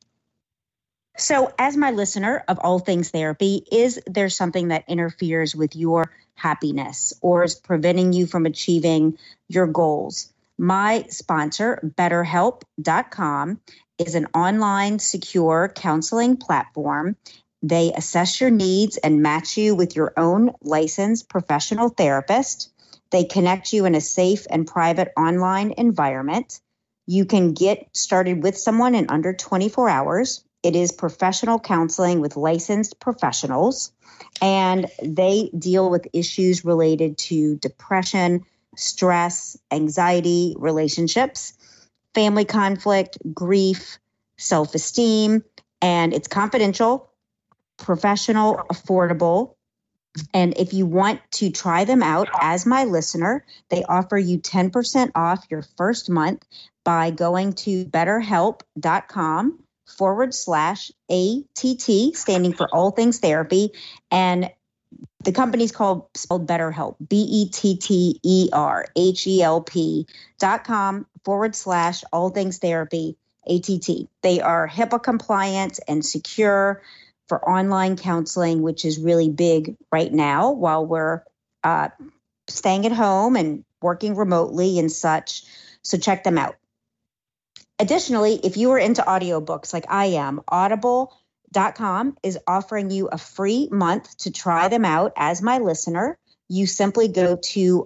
Speaker 3: So as my listener of All Things Therapy, is there something that interferes with your happiness or is preventing you from achieving your goals? My sponsor, better help dot com, is an online secure counseling platform. They assess your needs and match you with your own licensed professional therapist. They connect you in a safe and private online environment. You can get started with someone in under twenty-four hours. It is professional counseling with licensed professionals, and they deal with issues related to depression, stress, anxiety, relationships, family conflict, grief, self-esteem, and it's confidential, professional, affordable. And if you want to try them out as my listener, they offer you ten percent off your first month by going to betterhelp.com forward slash ATT, standing for All Things Therapy. And the company's called spelled BetterHelp, B E T T E R H E L P dot com forward slash All Things Therapy, A T T. They are HIPAA compliant and secure for online counseling, which is really big right now while we're uh, staying at home and working remotely and such. So check them out. Additionally, if you are into audiobooks like I am, audible dot com is offering you a free month to try them out as my listener. You simply go to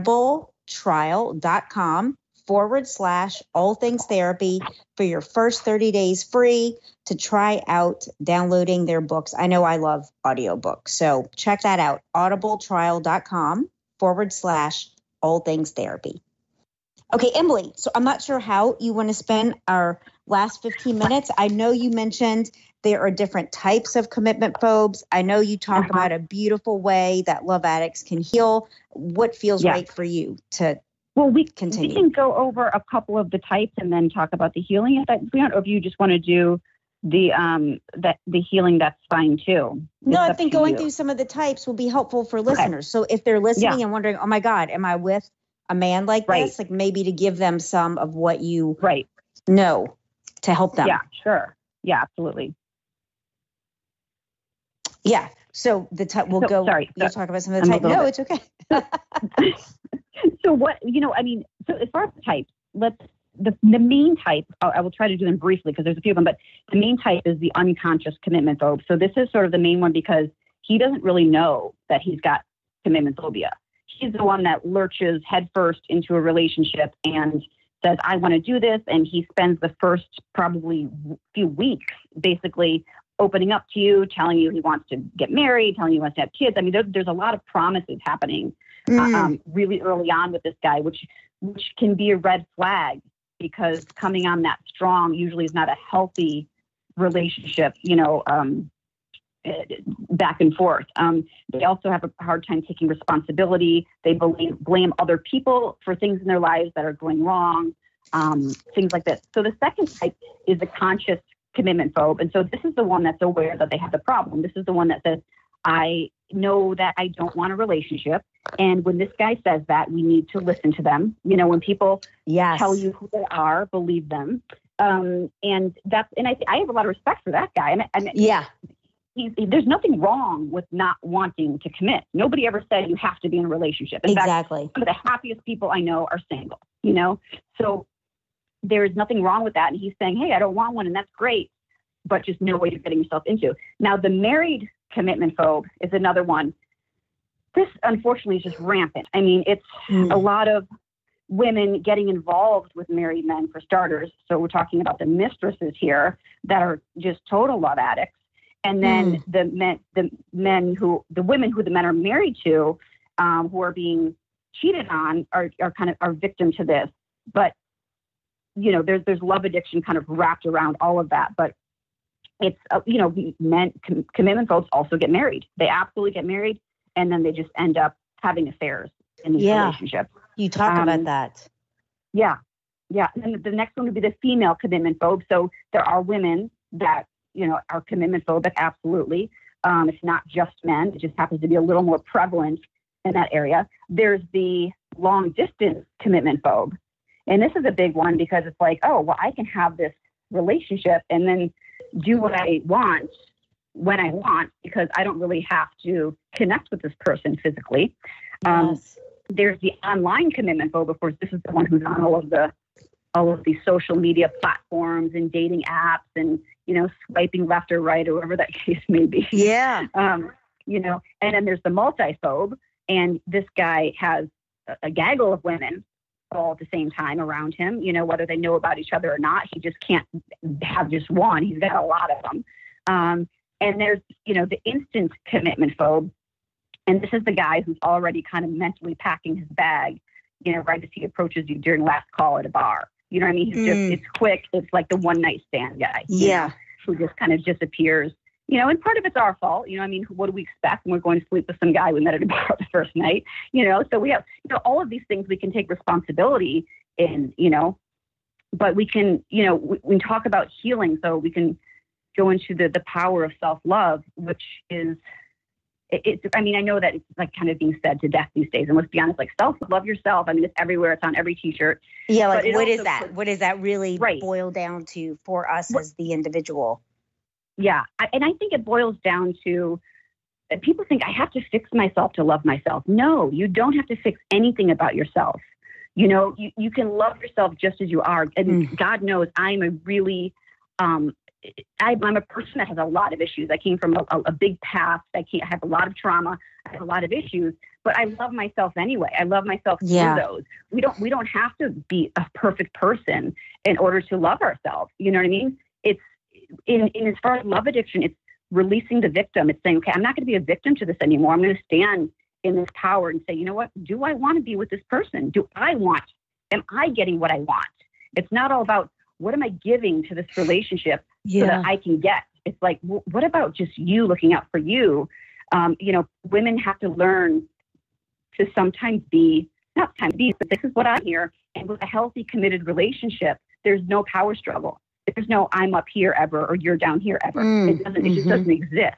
Speaker 3: audibletrial.com forward slash all things therapy for your first thirty days free to try out downloading their books. I know I love audiobooks, so check that out. audibletrial.com forward slash all things therapy. Okay, Emily, so I'm not sure how you want to spend our last fifteen minutes. I know you mentioned there are different types of commitment phobes. I know you talk uh-huh. about a beautiful way that love addicts can heal. What feels yeah. right for you to
Speaker 4: well, we,
Speaker 3: continue?
Speaker 4: We can go over a couple of the types and then talk about the healing. If, that, or if you just want to do the um that the healing, that's fine too.
Speaker 3: No,
Speaker 4: it's
Speaker 3: I think going
Speaker 4: you.
Speaker 3: through some of the types will be helpful for listeners. Okay. So if they're listening yeah. and wondering, oh my God, am I with a man like
Speaker 4: right.
Speaker 3: this? Like maybe to give them some of what you
Speaker 4: right.
Speaker 3: know to help them.
Speaker 4: Yeah, sure. Yeah, absolutely.
Speaker 3: Yeah. So the type we'll
Speaker 4: so,
Speaker 3: go.
Speaker 4: Sorry,
Speaker 3: you'll
Speaker 4: sorry.
Speaker 3: talk about some of the types. No,
Speaker 4: bit.
Speaker 3: it's okay.
Speaker 4: So what, you know, I mean, so as far as the types, let's, the, the main type, I, I will try to do them briefly because there's a few of them, but the main type is the unconscious commitment phobe. So this is sort of the main one because he doesn't really know that he's got commitment phobia. He's the one that lurches headfirst into a relationship and says, I want to do this. And he spends the first probably few weeks basically opening up to you, telling you he wants to get married, telling you he wants to have kids. I mean, there, there's a lot of promises happening mm. uh, um, really early on with this guy, which which can be a red flag because coming on that strong usually is not a healthy relationship, you know, um, back and forth. Um, they also have a hard time taking responsibility. They blame, blame other people for things in their lives that are going wrong, um, things like this. So the second type is the conscious commitment phobe. And so this is the one that's aware that they have the problem. This is the one that says, I know that I don't want a relationship. And when this guy says that, we need to listen to them. You know, when people
Speaker 3: yes.
Speaker 4: tell you who they are, believe them. Um, and that's, and I, I have a lot of respect for that guy. And, and
Speaker 3: yeah.
Speaker 4: He's, there's nothing wrong with not wanting to commit. Nobody ever said you have to be in a relationship. In
Speaker 3: exactly.
Speaker 4: fact, some of the happiest people I know are single, you know? So there's nothing wrong with that. And he's saying, hey, I don't want one. And that's great, but just know what you're getting yourself into. Now, the married commitment phobe is another one. This, unfortunately, is just rampant. I mean, it's mm. a lot of women getting involved with married men, for starters. So we're talking about the mistresses here that are just total love addicts. And then mm. the men, the men who, the women who the men are married to, um, who are being cheated on, are, are kind of are victim to this. But, you know, there's, there's love addiction kind of wrapped around all of that. But it's, uh, you know, men, com- commitment folks also get married. They absolutely get married. And then they just end up having affairs in these
Speaker 3: yeah.
Speaker 4: relationships.
Speaker 3: You talk um, about that.
Speaker 4: Yeah. Yeah. And then the next one would be the female commitment phobe. So there are women that, you know, are commitment phobic. Absolutely. Um, it's not just men. It just happens to be a little more prevalent in that area. There's the long distance commitment phobe. And this is a big one because it's like, oh, well, I can have this relationship and then do what I want when I want, because I don't really have to connect with this person physically. Um,
Speaker 3: yes.
Speaker 4: There's the online commitment phobe. Of course, this is the one who's on all of the, all of these social media platforms and dating apps and, you know, swiping left or right or whatever that case may be.
Speaker 3: Yeah.
Speaker 4: Um, you know, and then there's the multi-phobe, and this guy has a, a gaggle of women all at the same time around him, you know, whether they know about each other or not. He just can't have just one. He's got a lot of them. Um, And there's, you know, the instant commitment phobe. And this is the guy who's already kind of mentally packing his bag, you know, right as he approaches you during last call at a bar. You know what I mean? He's
Speaker 3: mm.
Speaker 4: just, it's quick. It's like the one night stand guy.
Speaker 3: Yeah.
Speaker 4: Know, who just kind of disappears, you know, and part of it's our fault. You know, I mean, what do we expect when we're going to sleep with some guy we met at a bar the first night? You know, so we have, you know, all of these things we can take responsibility in, you know, but we can, you know, we, we talk about healing, so we can go into the, the power of self-love, which is, it, it's, I mean, I know that it's like kind of being said to death these days. And let's be honest, like self-love yourself. I mean, it's everywhere. It's on every t-shirt.
Speaker 3: Yeah. Like, what is that? Puts, what does that really
Speaker 4: right.
Speaker 3: boil down to for us
Speaker 4: what,
Speaker 3: as the individual?
Speaker 4: Yeah. I, and I think it boils down to, uh, people think I have to fix myself to love myself. No, you don't have to fix anything about yourself. You know, you, you can love yourself just as you are. And mm. God knows I'm a really, um, I, I'm a person that has a lot of issues. I came from a, a big past. I, can't, I have a lot of trauma. I have a lot of issues, but I love myself anyway. I love myself
Speaker 3: yeah.
Speaker 4: through those. We don't, we don't have to be a perfect person in order to love ourselves. You know what I mean? It's in, in as far as love addiction, it's releasing the victim. It's saying, okay, I'm not going to be a victim to this anymore. I'm going to stand in this power and say, you know what? Do I want to be with this person? Do I want? Am I getting what I want? It's not all about what am I giving to this relationship yeah. so that I can get. It's like, w- what about just you looking out for you? Um, you know, women have to learn to sometimes be, not sometimes be, but this is what I hear. And with a healthy, committed relationship, there's no power struggle. There's no I'm up here ever or you're down here ever.
Speaker 3: Mm,
Speaker 4: it doesn't.
Speaker 3: mm-hmm.
Speaker 4: It just doesn't exist.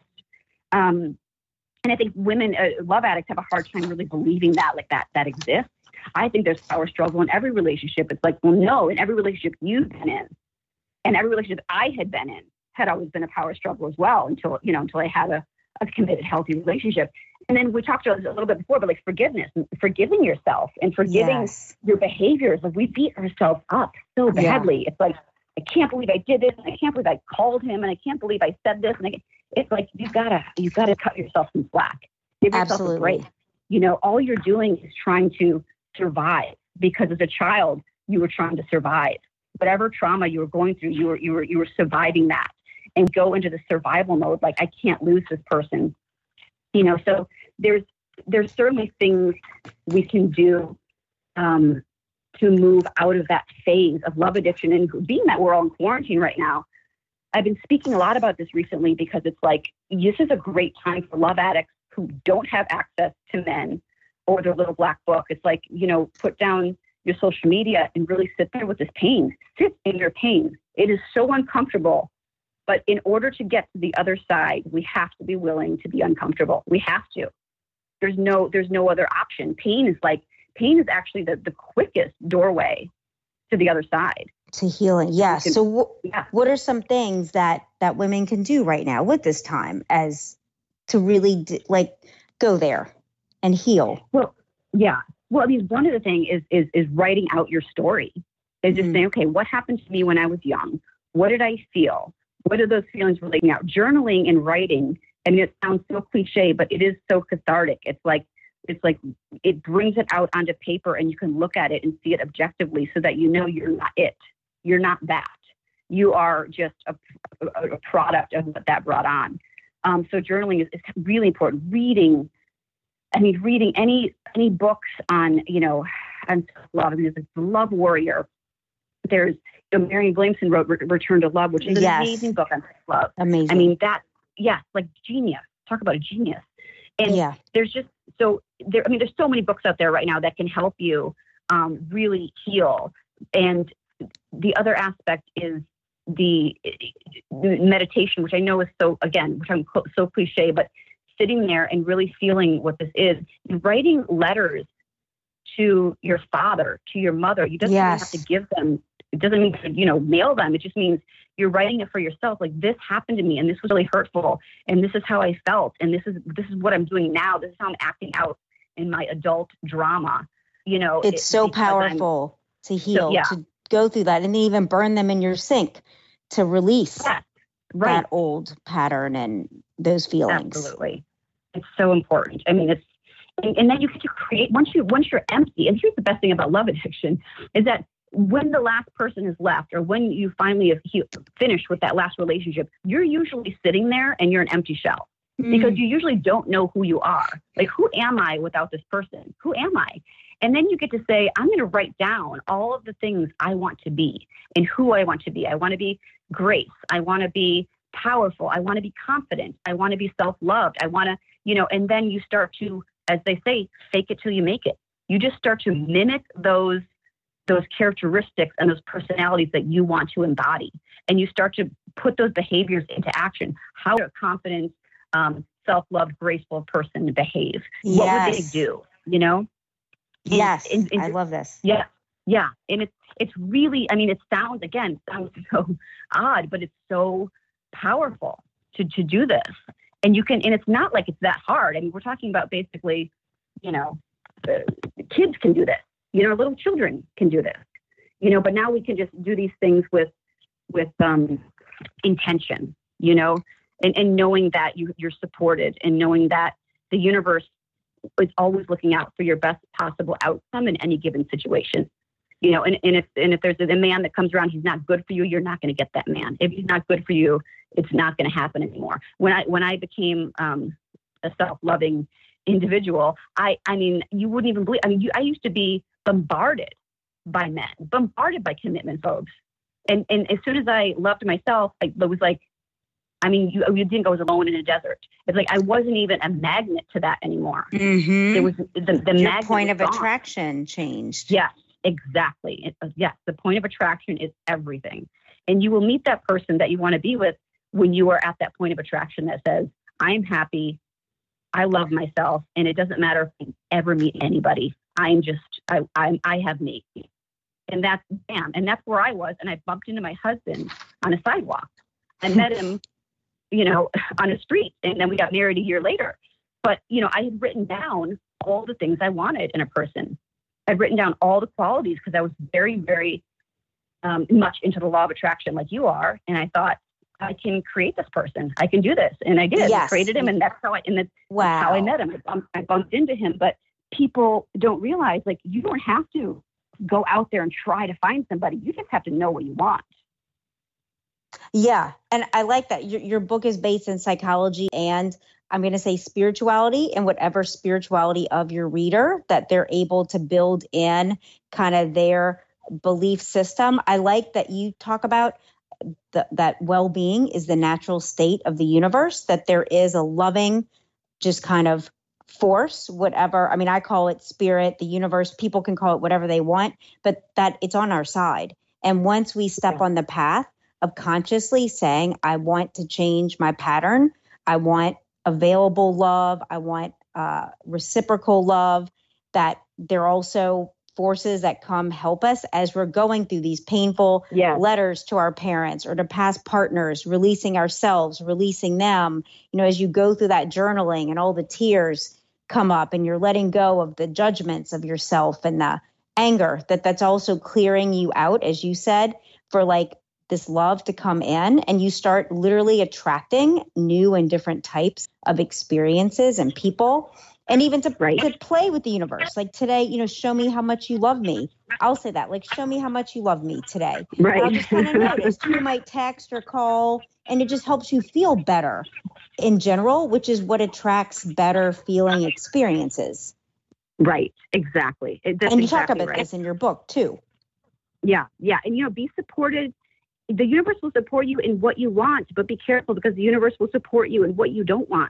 Speaker 4: Um, and I think women, uh, love addicts, have a hard time really believing that, like that, that exists. I think there's power struggle in every relationship. It's like, well, no, in every relationship you've been in, and every relationship I had been in had always been a power struggle as well until, you know, until I had a, a committed, healthy relationship. And then we talked about this a little bit before, but like forgiveness, forgiving yourself and forgiving
Speaker 3: yes.
Speaker 4: your behaviors. Like we beat ourselves up so badly. Yeah. It's like, I can't believe I did this. And I can't believe I called him. And I can't believe I said this. And I, it's like, you gotta, you gotta cut yourself some slack. Give yourself
Speaker 3: Absolutely.
Speaker 4: a break. You know, all you're doing is trying to survive, because as a child you were trying to survive. Whatever trauma you were going through, you were you were you were surviving that, and go into the survival mode. Like, I can't lose this person, you know. So there's there's certainly things we can do um, to move out of that phase of love addiction. And being that we're all in quarantine right now, I've been speaking a lot about this recently, because it's like, this is a great time for love addicts who don't have access to men or their little black book. It's like, you know, put down your social media and really sit there with this pain. Sit in your pain. It is so uncomfortable. But in order to get to the other side, we have to be willing to be uncomfortable. We have to. There's no, there's no other option. Pain is like, pain is actually the, the quickest doorway to the other side.
Speaker 3: To healing. Yeah.
Speaker 4: Can,
Speaker 3: so w-
Speaker 4: yeah.
Speaker 3: what are some things that, that women can do right now with this time as to really d- like go there and heal?
Speaker 4: Well, yeah. Well, I mean, one of the things is, is, is writing out your story. is just
Speaker 3: Mm.
Speaker 4: saying, okay, what happened to me when I was young? What did I feel? What are those feelings relating out? Journaling and writing, I mean, it sounds so cliche, but it is so cathartic. It's like, it's like it brings it out onto paper and you can look at it and see it objectively so that you know you're not it. You're not that. You are just a, a, a product of what that brought on. Um, so journaling is, is really important. Reading, I mean, reading any any books on, you know, on love. I mean, there's The Love Warrior. There's, you know, Marianne Williamson wrote Return to Love, which is an
Speaker 3: Yes.
Speaker 4: amazing book on love.
Speaker 3: Amazing.
Speaker 4: I mean, that, yeah, like genius. Talk about a genius. And
Speaker 3: yeah.
Speaker 4: there's just, so there, I mean, there's so many books out there right now that can help you um, really heal. And the other aspect is the, the meditation, which I know is so, again, which I'm so cliche, but sitting there and really feeling what this is, and writing letters to your father, to your mother. You doesn't
Speaker 3: Yes.
Speaker 4: have to give them. It doesn't mean to, you know, mail them. It just means you're writing it for yourself. Like, this happened to me and this was really hurtful. And this is how I felt. And this is, this is what I'm doing now. This is how I'm acting out in my adult drama. You know,
Speaker 3: It's
Speaker 4: it-
Speaker 3: so
Speaker 4: because I'm-
Speaker 3: powerful to heal,
Speaker 4: yeah.
Speaker 3: to go through that, and then even burn them in your sink to release
Speaker 4: Yeah, right.
Speaker 3: that old pattern and those feelings.
Speaker 4: Absolutely. It's so important. I mean, it's, and, and then you get to create, once you, once you're empty, and here's the best thing about love addiction is that when the last person is left, or when you finally have he- finished with that last relationship, you're usually sitting there and you're an empty shell because
Speaker 3: Mm.
Speaker 4: you usually don't know who you are. Like, who am I without this person? Who am I? And then you get to say, I'm going to write down all of the things I want to be and who I want to be. I want to be grace. I want to be powerful. I want to be confident. I want to be self-loved. I want to, you know, and then you start to, as they say, fake it till you make it. You just start to mimic those, those characteristics and those personalities that you want to embody. And you start to put those behaviors into action. How would a confident, um, self-loved, graceful person behave? What would they
Speaker 3: Yes.
Speaker 4: do? You know? And-
Speaker 3: Yes,
Speaker 4: and- and-
Speaker 3: I love this.
Speaker 4: Yeah. Yeah. And it's, it's really, I mean, it sounds, again, sounds so odd, but it's so powerful to, to do this. And you can, and it's not like it's that hard. I mean, we're talking about basically, you know, uh, kids can do this, you know, little children can do this, you know, but now we can just do these things with, with, um, intention, you know, and, and knowing that you, you're supported, and knowing that the universe is always looking out for your best possible outcome in any given situation. You know, and, and if and if there's a man that comes around, he's not good for you, you're not going to get that man. If he's not good for you, it's not going to happen anymore. When I when I became um, a self-loving individual, I I mean, you wouldn't even believe. I mean, you, I used to be bombarded by men, bombarded by commitment phobes, and and as soon as I loved myself, I it was like, I mean, you you think I was alone in a desert. It's like I wasn't even a magnet to that anymore.
Speaker 3: Mm-hmm.
Speaker 4: It was the the
Speaker 3: Your
Speaker 4: magnet
Speaker 3: point
Speaker 4: was
Speaker 3: of
Speaker 4: gone.
Speaker 3: attraction changed.
Speaker 4: Yes, exactly. It, uh, yes, the point of attraction is everything. And you will meet that person that you want to be with when you are at that point of attraction that says, I'm happy, I love myself, and it doesn't matter if I ever meet anybody. I'm just, I, I, I have me. And that's, bam. And that's where I was. And I bumped into my husband on a sidewalk. I met him, you know, on a street, and then we got married a year later. But, you know, I had written down all the things I wanted in a person. I'd written down all the qualities because I was very, very um, much into the law of attraction like you are. And I thought, I can create this person. I can do this. And I did.
Speaker 3: Yes.
Speaker 4: I created him. And that's how I, and that's
Speaker 3: Wow.
Speaker 4: how I met him. I bumped, I bumped into him. But people don't realize, like, you don't have to go out there and try to find somebody. You just have to know what you want.
Speaker 3: Yeah. And I like that. Your, your book is based in psychology and, I'm going to say, spirituality, and whatever spirituality of your reader that they're able to build in kind of their belief system. I like that you talk about the, that well-being is the natural state of the universe, that there is a loving, just kind of force, whatever. I mean, I call it spirit, the universe. People can call it whatever they want, but that it's on our side. And once we step
Speaker 4: Yeah.
Speaker 3: on the path of consciously saying, I want to change my pattern, I want available love, I want uh, reciprocal love, that there are also forces that come help us as we're going through these painful
Speaker 4: Yeah.
Speaker 3: letters to our parents or to past partners, releasing ourselves, releasing them. You know, as you go through that journaling and all the tears come up and you're letting go of the judgments of yourself and the anger, that that's also clearing you out, as you said, for like this love to come in, and you start literally attracting new and different types of experiences and people, and even to,
Speaker 4: Right.
Speaker 3: to play with the universe. Like today, you know, show me how much you love me. I'll say that, like, show me how much you love me today.
Speaker 4: Right.
Speaker 3: And I'll just kind of notice who might text or call, and it just helps you feel better in general, which is what attracts better feeling experiences.
Speaker 4: Right. Exactly. It, that's
Speaker 3: and you
Speaker 4: exactly
Speaker 3: talk about
Speaker 4: right.
Speaker 3: this in your book too.
Speaker 4: Yeah. Yeah. And, you know, be supported. The universe will support you in what you want, but be careful, because the universe will support you in what you don't want.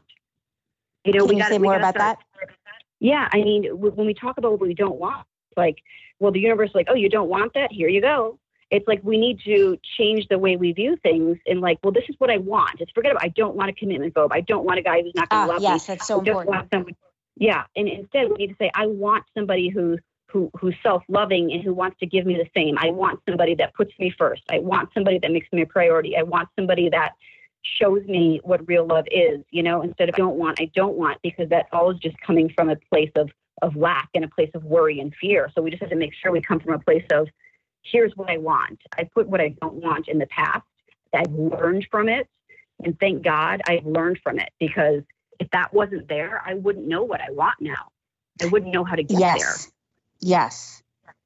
Speaker 4: You know,
Speaker 3: Can
Speaker 4: we
Speaker 3: you
Speaker 4: got
Speaker 3: say more about that?
Speaker 4: Yeah. I mean, w- when we talk about what we don't want, like, well, the universe is like, oh, you don't want that? Here you go. It's like we need to change the way we view things, and like, well, this is what I want. It's forget about, I don't want a commitment phobe. I don't want a guy who's not going to
Speaker 3: Ah,
Speaker 4: love
Speaker 3: yes,
Speaker 4: me.
Speaker 3: that's so
Speaker 4: I just
Speaker 3: important.
Speaker 4: want someone. Yeah. And instead, we need to say, I want somebody who, who, who's self-loving and who wants to give me the same. I want somebody that puts me first. I want somebody that makes me a priority. I want somebody that shows me what real love is, you know, instead of I don't want, I don't want, because that's always just coming from a place of, of lack and a place of worry and fear. So we just have to make sure we come from a place of, here's what I want. I put what I don't want in the past. I've learned from it. And thank God I've learned from it, because if that wasn't there, I wouldn't know what I want now. I wouldn't know how to get
Speaker 3: Yes.
Speaker 4: there.
Speaker 3: Yes.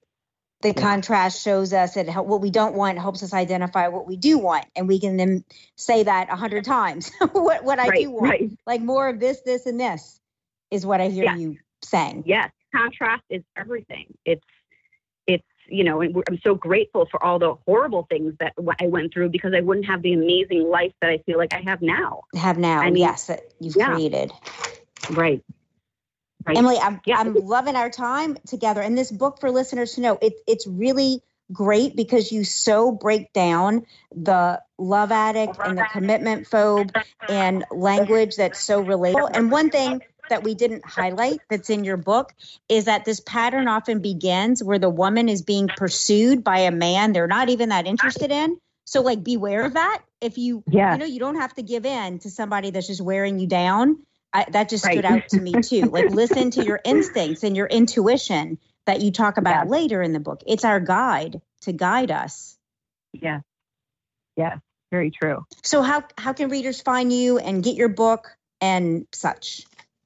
Speaker 3: The
Speaker 4: Yeah.
Speaker 3: contrast shows us that help, what we don't want helps us identify what we do want. And we can then say that a hundred times, what, what I
Speaker 4: Right,
Speaker 3: do want.
Speaker 4: right.
Speaker 3: Like more of this, this, and this is what I hear
Speaker 4: Yeah.
Speaker 3: you saying.
Speaker 4: Yes. Contrast is everything. It's, it's, you know, and we're- I'm so grateful for all the horrible things that w- I went through, because I wouldn't have the amazing life that I feel like I have now.
Speaker 3: Have now,
Speaker 4: I mean,
Speaker 3: yes, that you've
Speaker 4: yeah.
Speaker 3: created.
Speaker 4: Right. Right.
Speaker 3: Emily, I'm,
Speaker 4: Yeah.
Speaker 3: I'm loving our time together. And this book, for listeners to know, it, it's really great because you so break down the love addict and the commitment phobe and language that's so relatable. And one thing that we didn't highlight that's in your book is that this pattern often begins where the woman is being pursued by a man they're not even that interested in. So like, beware of that. If you,
Speaker 4: Yeah.
Speaker 3: you know, you don't have to give in to somebody that's just wearing you down. I, that just stood
Speaker 4: Right.
Speaker 3: out to me too. Like, listen to your instincts and your intuition that you talk about
Speaker 4: Yeah.
Speaker 3: later in the book. It's our guide to guide us.
Speaker 4: Yeah. Yeah. Very true.
Speaker 3: So how, how can readers find you and get your book and such?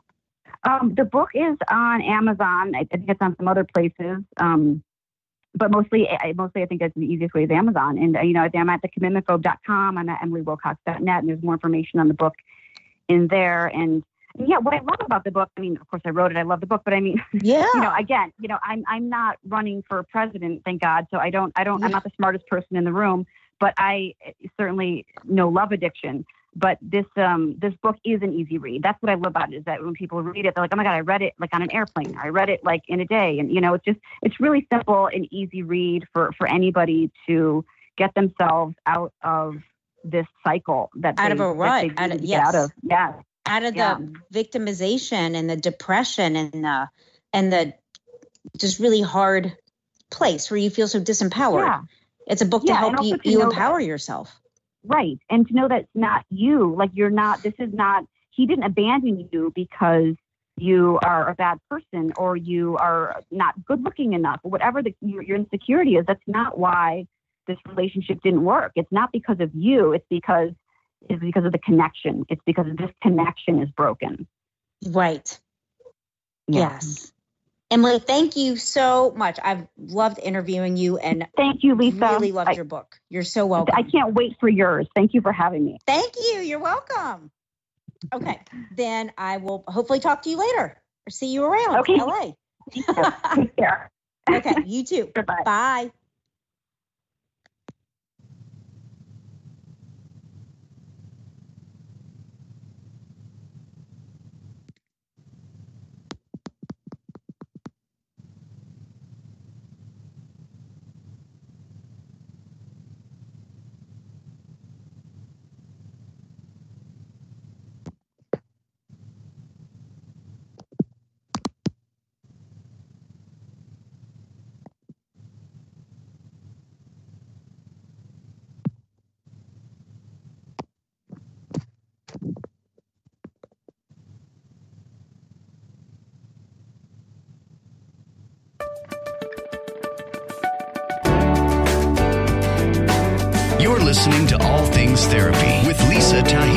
Speaker 4: Um, the book is on Amazon. I, I think it's on some other places. Um, but mostly, I, mostly I think that's the easiest way is Amazon. And, uh, you know, I'm at the commitment phobe dot com. I'm at emily wilcox dot net, and there's more information on the book in there. And yeah, what I love about the book, I mean, of course I wrote it, I love the book, but I mean,
Speaker 3: Yeah.
Speaker 4: you know, again, you know, I'm, I'm not running for president, thank God. So I don't, I don't, I'm not the smartest person in the room, but I certainly know love addiction. But this, um, this book is an easy read. That's what I love about it, is that when people read it, they're like, oh my God, I read it like on an airplane. I read it like in a day. And, you know, it's just, it's really simple and easy read for, for anybody to get themselves out of this cycle that
Speaker 3: Out
Speaker 4: they,
Speaker 3: of a
Speaker 4: that
Speaker 3: rut.
Speaker 4: they
Speaker 3: Out
Speaker 4: need
Speaker 3: of-
Speaker 4: to
Speaker 3: yes.
Speaker 4: get out of. Yeah.
Speaker 3: Out of
Speaker 4: Yeah.
Speaker 3: the victimization and the depression and the, and the just really hard place where you feel so disempowered.
Speaker 4: Yeah.
Speaker 3: It's a book to
Speaker 4: Yeah,
Speaker 3: help
Speaker 4: and also
Speaker 3: you,
Speaker 4: to
Speaker 3: you
Speaker 4: know
Speaker 3: empower
Speaker 4: that-
Speaker 3: yourself.
Speaker 4: Right. And to know that it's not you, like you're not, this is not, he didn't abandon you because you are a bad person or you are not good looking enough or whatever the, your, your insecurity is. That's not why this relationship didn't work. It's not because of you. It's because, it's because of the connection. It's because this connection is broken.
Speaker 3: Right.
Speaker 4: Yeah.
Speaker 3: Yes. Emily, thank you so much. I've loved interviewing you and
Speaker 4: Thank you, Lisa.
Speaker 3: really loved
Speaker 4: I,
Speaker 3: your book. You're so welcome.
Speaker 4: I can't wait for yours. Thank you for having me.
Speaker 3: Thank you. You're welcome. Okay. Then I will hopefully talk to you later or see you around
Speaker 4: Okay.
Speaker 3: L A.
Speaker 4: Take care.
Speaker 3: Okay. You too.
Speaker 4: Goodbye.
Speaker 3: Bye.
Speaker 2: listening to All Things Therapy with Lisa Tahir.